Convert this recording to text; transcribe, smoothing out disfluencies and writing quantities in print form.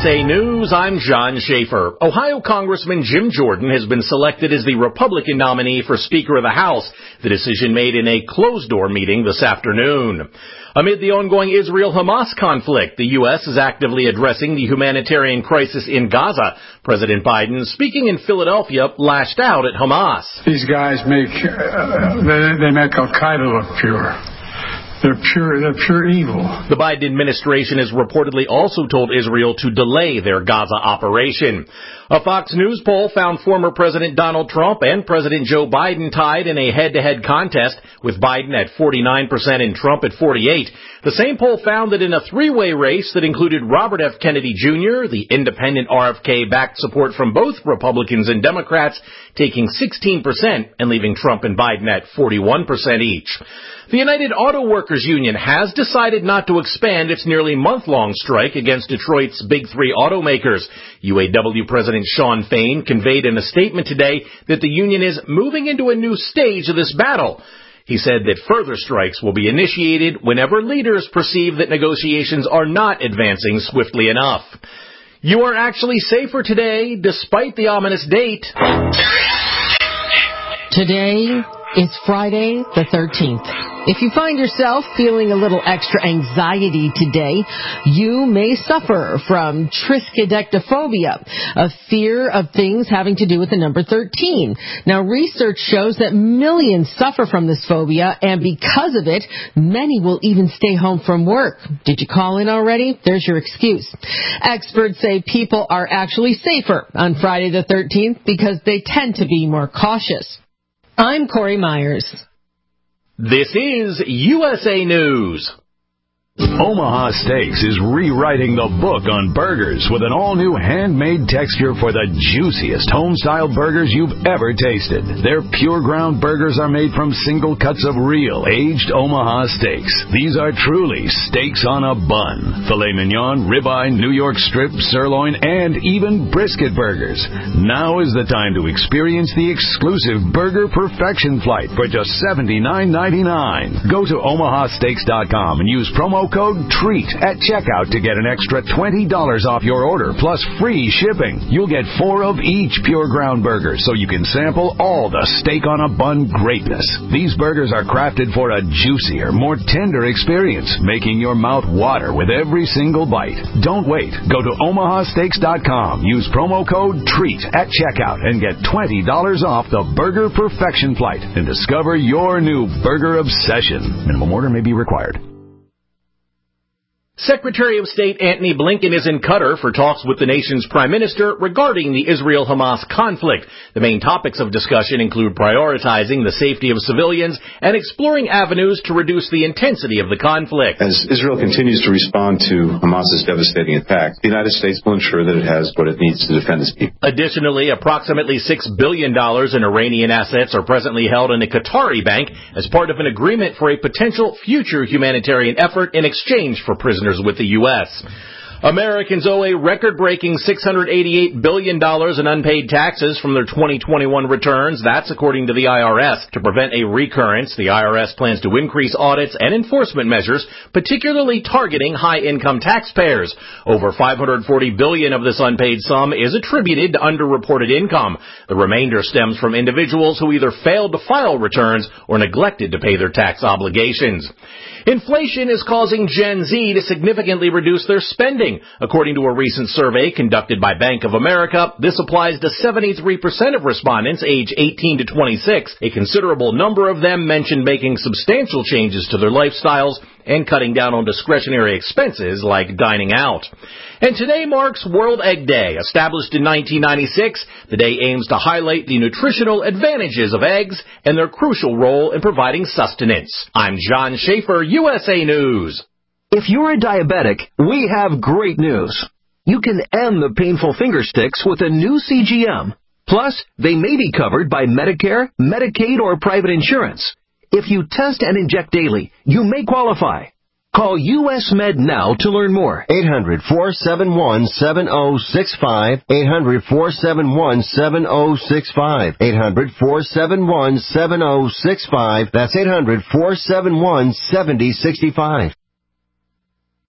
USA News, I'm John Schaefer. Ohio Congressman Jim Jordan has been selected as the Republican nominee for Speaker of the House. The decision made in a closed-door meeting this afternoon. Amid the ongoing Israel-Hamas conflict, the U.S. is actively addressing the humanitarian crisis in Gaza. President Biden, speaking in Philadelphia, lashed out at Hamas. These guys make Al-Qaeda look pure. They're pure evil. The Biden administration has reportedly also told Israel to delay their Gaza operation. A Fox News poll found former President Donald Trump and President Joe Biden tied in a head-to-head contest, with Biden at 49% and Trump at 48%. The same poll found that in a three-way race that included Robert F. Kennedy Jr., the independent RFK backed support from both Republicans and Democrats, taking 16% and leaving Trump and Biden at 41% each. The United Auto Workers Union has decided not to expand its nearly month-long strike against Detroit's big three automakers. UAW President Shawn Fain conveyed in a statement today that the union is moving into a new stage of this battle. He said that further strikes will be initiated whenever leaders perceive that negotiations are not advancing swiftly enough. You are actually safer today, despite the ominous date. Today is Friday the 13th. If you find yourself feeling a little extra anxiety today, you may suffer from triskaidekaphobia, a fear of things having to do with the number 13. Now, research shows that millions suffer from this phobia, and because of it, many will even stay home from work. Did you call in already? There's your excuse. Experts say people are actually safer on Friday the 13th because they tend to be more cautious. I'm Corey Myers. This is USA News. Omaha Steaks is rewriting the book on burgers with an all-new handmade texture for the juiciest home-style burgers you've ever tasted. Their pure ground burgers are made from single cuts of real, aged Omaha steaks. These are truly steaks on a bun. Filet mignon, ribeye, New York strip, sirloin, and even brisket burgers. Now is the time to experience the exclusive Burger Perfection Flight for just $79.99. Go to omahasteaks.com and use promo code TREAT at checkout to get an extra $20 off your order, plus free shipping. You'll get 4 of each pure ground burger, so you can sample all the steak on a bun greatness. These burgers are crafted for a juicier, more tender experience, making your mouth water with every single bite. Don't wait. Go to omahasteaks.com. Use promo code TREAT at checkout and get $20 off the Burger Perfection Flight and discover your new burger obsession. Minimum order may be required. Secretary of State Antony Blinken is in Qatar for talks with the nation's prime minister regarding the Israel-Hamas conflict. The main topics of discussion include prioritizing the safety of civilians and exploring avenues to reduce the intensity of the conflict. As Israel continues to respond to Hamas's devastating attack, the United States will ensure that it has what it needs to defend its people. Additionally, approximately $6 billion in Iranian assets are presently held in a Qatari bank as part of an agreement for a potential future humanitarian effort in exchange for prisoners with the U.S. Americans owe a record-breaking $688 billion in unpaid taxes from their 2021 returns. That's according to the IRS. To prevent a recurrence, the IRS plans to increase audits and enforcement measures, particularly targeting high-income taxpayers. Over $540 billion of this unpaid sum is attributed to underreported income. The remainder stems from individuals who either failed to file returns or neglected to pay their tax obligations. Inflation is causing Gen Z to significantly reduce their spending. According to a recent survey conducted by Bank of America, this applies to 73% of respondents aged 18 to 26. A considerable number of them mentioned making substantial changes to their lifestyles and cutting down on discretionary expenses like dining out. And today marks World Egg Day. Established in 1996, the day aims to highlight the nutritional advantages of eggs and their crucial role in providing sustenance. I'm John Schaefer, USA News. If you're a diabetic, we have great news. You can end the painful finger sticks with a new CGM. Plus, they may be covered by Medicare, Medicaid, or private insurance. If you test and inject daily, you may qualify. Call US Med now to learn more. 800-471-7065. 800-471-7065. 800-471-7065. That's 800-471-7065.